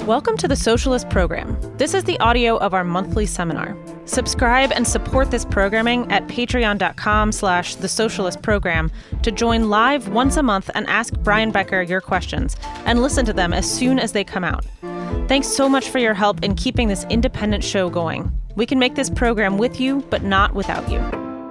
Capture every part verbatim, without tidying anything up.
Welcome to the Socialist Program. This is the audio of our monthly seminar. Subscribe and support this programming at patreon.com slash the Socialist Program to join live once a month and ask Brian Becker your questions and listen to them as soon as they come out. Thanks so much for your help in keeping this independent show going. We can make this program with you, but not without you.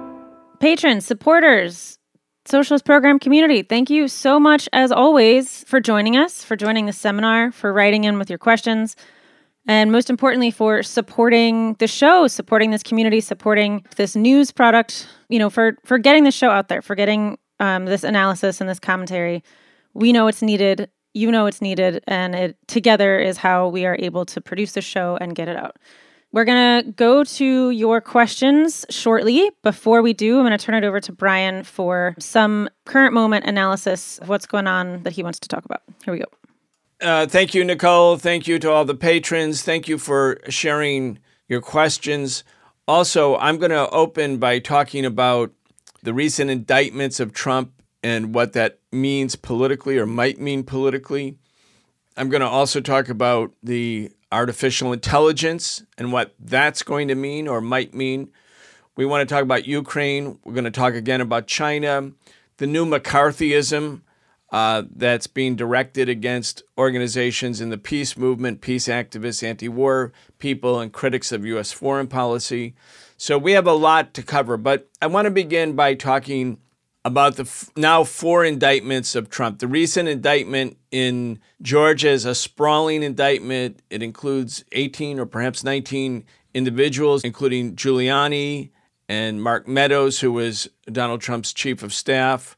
Patrons, supporters, Socialist Program community, thank you so much, as always, for joining us, for joining the seminar, for writing in with your questions, and most importantly, for supporting the show, supporting this community, supporting this news product, you know, for, for getting the show out there, for getting um, this analysis and this commentary. We know it's needed, you know it's needed, and it together is how we are able to produce the show and get it out. We're going to go to your questions shortly. Before we do, I'm going to turn it over to Brian for some current moment analysis of what's going on that he wants to talk about. Here we go. Uh, thank you, Nicole. Thank you to all the patrons. Thank you for sharing your questions. Also, I'm going to open by talking about the recent indictments of Trump and what that means politically or might mean politically. I'm going to also talk about the artificial intelligence and what that's going to mean or might mean. We want to talk about Ukraine. We're going to talk again about China, the new McCarthyism uh, that's being directed against organizations in the peace movement, peace activists, anti-war people, and critics of U S foreign policy. So we have a lot to cover, but I want to begin by talking about the f- now four indictments of Trump. The recent indictment in Georgia is a sprawling indictment. It includes eighteen or perhaps nineteen individuals, including Giuliani and Mark Meadows, who was Donald Trump's chief of staff.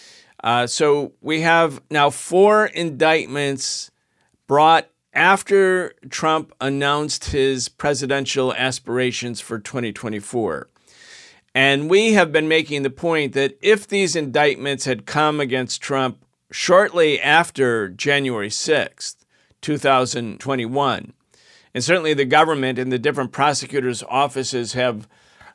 Uh, so we have now four indictments brought after Trump announced his presidential aspirations for twenty twenty-four. And we have been making the point that if these indictments had come against Trump shortly after January sixth, two thousand twenty-one, and certainly the government and the different prosecutors' offices have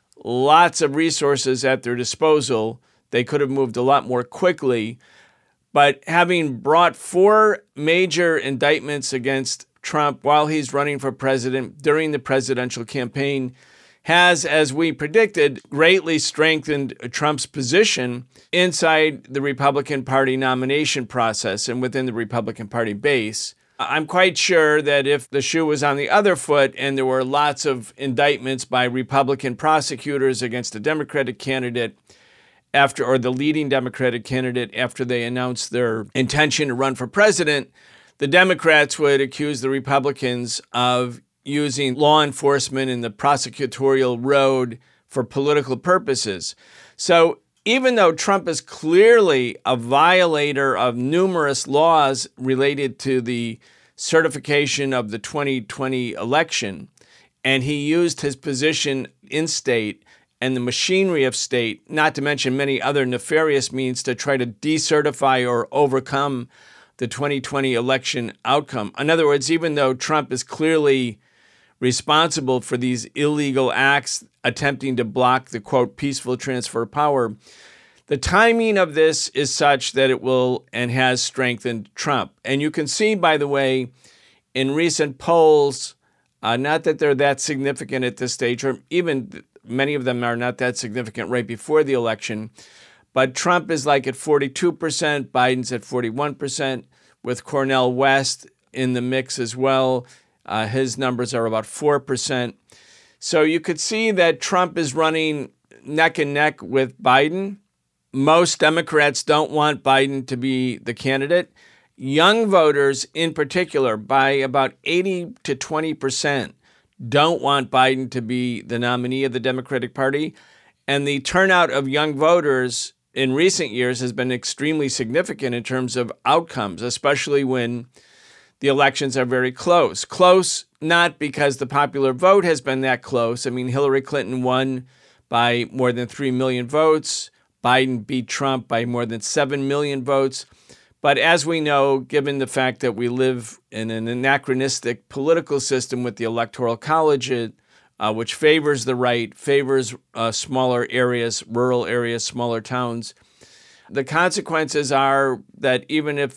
lots of resources at their disposal, they could have moved a lot more quickly. But having brought four major indictments against Trump while he's running for president during the presidential campaign has, as we predicted, greatly strengthened Trump's position inside the Republican Party nomination process and within the Republican Party base. I'm quite sure that if the shoe was on the other foot and there were lots of indictments by Republican prosecutors against a Democratic candidate after, or the leading Democratic candidate after they announced their intention to run for president, the Democrats would accuse the Republicans of using law enforcement and the prosecutorial road for political purposes. So even though Trump is clearly a violator of numerous laws related to the certification of the twenty twenty election, and he used his position in state and the machinery of state, not to mention many other nefarious means to try to decertify or overcome the twenty twenty election outcome. In other words, even though Trump is clearly responsible for these illegal acts attempting to block the, quote, peaceful transfer of power, the timing of this is such that it will and has strengthened Trump. And you can see, by the way, in recent polls, uh, not that they're that significant at this stage, or even many of them are not that significant right before the election, but Trump is like at forty-two percent, Biden's at forty-one percent, with Cornel West in the mix as well. Uh, his numbers are about four percent. So you could see that Trump is running neck and neck with Biden. Most Democrats don't want Biden to be the candidate. Young voters in particular, by about eighty to twenty percent, don't want Biden to be the nominee of the Democratic Party. And the turnout of young voters in recent years has been extremely significant in terms of outcomes, especially when the elections are very close. Close, not because the popular vote has been that close. I mean, Hillary Clinton won by more than three million votes. Biden beat Trump by more than seven million votes. But as we know, given the fact that we live in an anachronistic political system with the Electoral College, uh, which favors the right, favors uh, smaller areas, rural areas, smaller towns, the consequences are that even if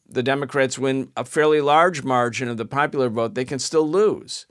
the Democrats win a fairly large margin of the popular vote, they can still lose.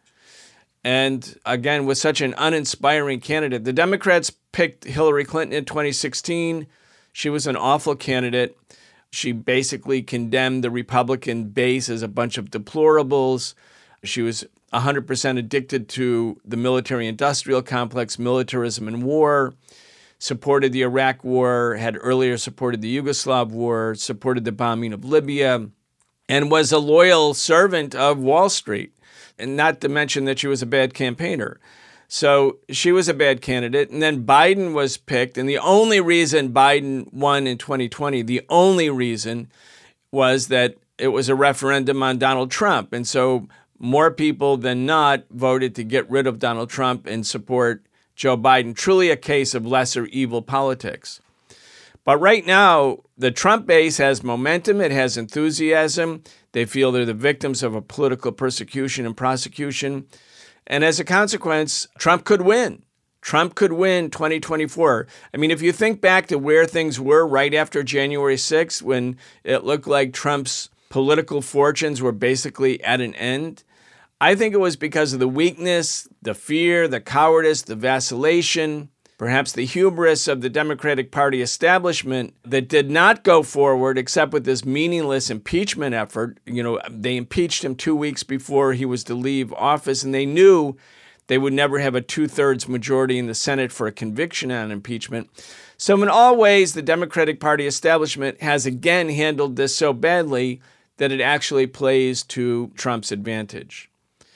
And again, with such an uninspiring candidate, the Democrats picked Hillary Clinton in twenty sixteen. She was an awful candidate. She basically condemned the Republican base as a bunch of deplorables. She was one hundred percent addicted to the military-industrial complex, militarism and war, supported the Iraq War, had earlier supported the Yugoslav War, supported the bombing of Libya, and was a loyal servant of Wall Street, and not to mention that she was a bad campaigner. So she was a bad candidate. And then Biden was picked. And the only reason Biden won in twenty twenty, the only reason was that it was a referendum on Donald Trump. And so more people than not voted to get rid of Donald Trump and support Joe Biden. Truly a case of lesser evil politics. But right now, the Trump base has momentum. It has enthusiasm. They feel they're the victims of a political persecution and prosecution. And as a consequence, Trump could win. Trump could win twenty twenty-four. I mean, if you think back to where things were right after January sixth, when it looked like Trump's political fortunes were basically at an end, I think it was because of the weakness, the fear, the cowardice, the vacillation, perhaps the hubris of the Democratic Party establishment that did not go forward except with this meaningless impeachment effort. You know, they impeached him two weeks before he was to leave office, and they knew they would never have a two-thirds majority in the Senate for a conviction on impeachment. So in all ways, the Democratic Party establishment has again handled this so badly that it actually plays to Trump's advantage.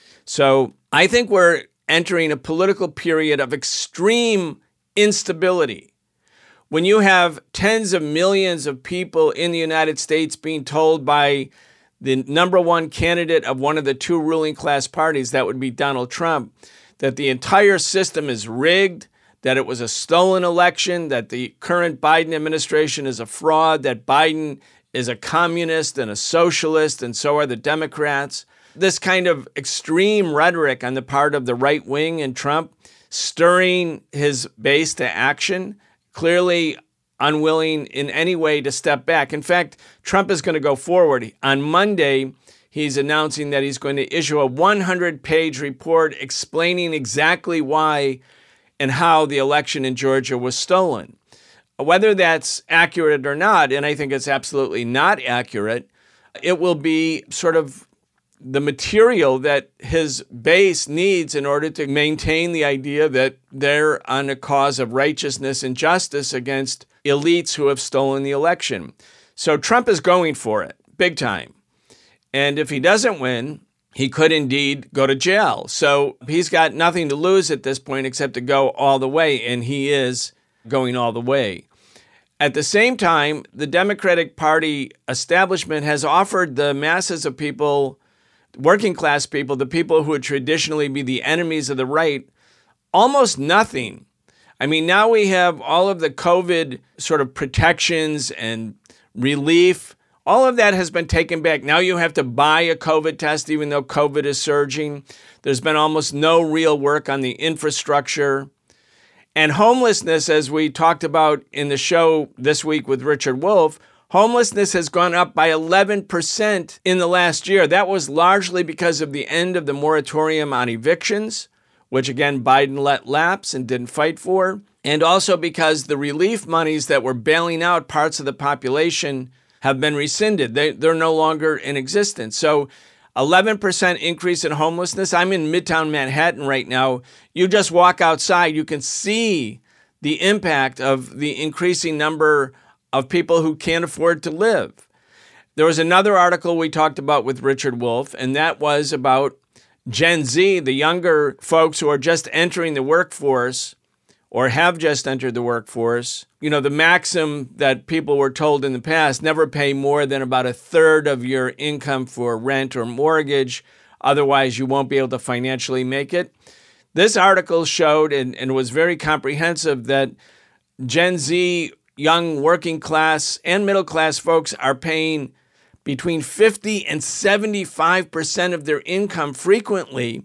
So I think we're entering a political period of extreme instability. When you have tens of millions of people in the United States being told by the number one candidate of one of the two ruling class parties, that would be Donald Trump, that the entire system is rigged, that it was a stolen election, that the current Biden administration is a fraud, that Biden is a communist and a socialist, and so are the Democrats. This kind of extreme rhetoric on the part of the right wing and Trump, stirring his base to action, clearly unwilling in any way to step back. In fact, Trump is going to go forward. On Monday, he's announcing that he's going to issue a one hundred page report explaining exactly why and how the election in Georgia was stolen. Whether that's accurate or not, and I think it's absolutely not accurate, it will be sort of the material that his base needs in order to maintain the idea that they're on a cause of righteousness and justice against elites who have stolen the election. So Trump is going for it, big time. And if he doesn't win, he could indeed go to jail. So he's got nothing to lose at this point except to go all the way, and he is going all the way. At the same time, the Democratic Party establishment has offered the masses of people, working class people, the people who would traditionally be the enemies of the right, almost nothing. I mean, now we have all of the COVID sort of protections and relief. All of that has been taken back. Now you have to buy a COVID test, even though COVID is surging. There's been almost no real work on the infrastructure. And homelessness, as we talked about in the show this week with Richard Wolff, homelessness has gone up by eleven percent in the last year. That was largely because of the end of the moratorium on evictions, which again, Biden let lapse and didn't fight for, and also because the relief monies that were bailing out parts of the population have been rescinded. They, they're no longer in existence. So eleven percent increase in homelessness. I'm in Midtown Manhattan right now. You just walk outside, you can see the impact of the increasing number of people who can't afford to live. There was another article we talked about with Richard Wolff, and that was about Gen Z, the younger folks who are just entering the workforce or have just entered the workforce. You know, the maxim that people were told in the past, never pay more than about a third of your income for rent or mortgage, otherwise you won't be able to financially make it. This article showed, and, and was very comprehensive, that Gen Z, young working class and middle class folks are paying between fifty and seventy-five percent of their income frequently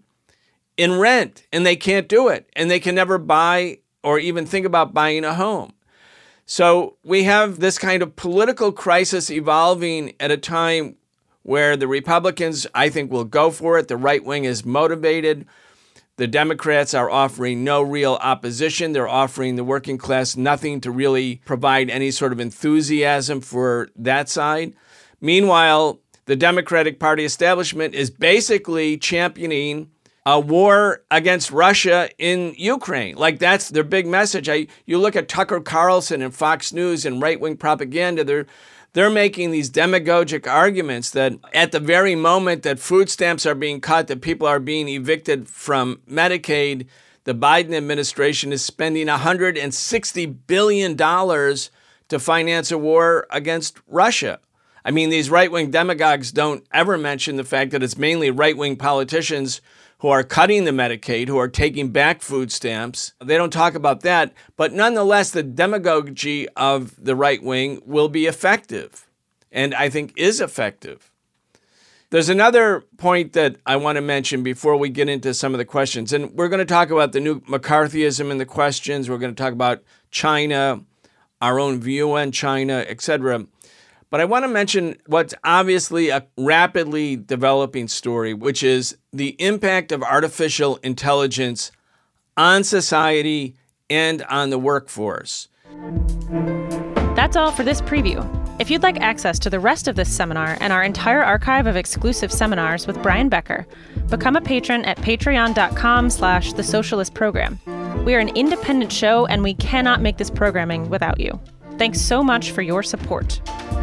in rent, and they can't do it, and they can never buy or even think about buying a home. So we have this kind of political crisis evolving at a time where the Republicans, I think, will go for it. The right wing is motivated. The Democrats are offering no real opposition. They're offering the working class nothing to really provide any sort of enthusiasm for that side. Meanwhile, the Democratic Party establishment is basically championing a war against Russia in Ukraine. Like, that's their big message. I, you look at Tucker Carlson and Fox News and right-wing propaganda, they're, they're making these demagogic arguments that at the very moment that food stamps are being cut, that people are being evicted from Medicaid, the Biden administration is spending one hundred sixty billion dollars to finance a war against Russia. I mean, these right-wing demagogues don't ever mention the fact that it's mainly right-wing politicians who are cutting the Medicaid, who are taking back food stamps. They don't talk about that. But nonetheless, the demagogy of the right wing will be effective, and I think is effective. There's another point that I want to mention before we get into some of the questions. And we're going to talk about the new McCarthyism in the questions. We're going to talk about China, our own view on China, et cetera. But I want to mention what's obviously a rapidly developing story, which is the impact of artificial intelligence on society and on the workforce. That's all for this preview. If you'd like access to the rest of this seminar and our entire archive of exclusive seminars with Brian Becker, become a patron at patreon.com slash the socialist program. We are an independent show and we cannot make this programming without you. Thanks so much for your support.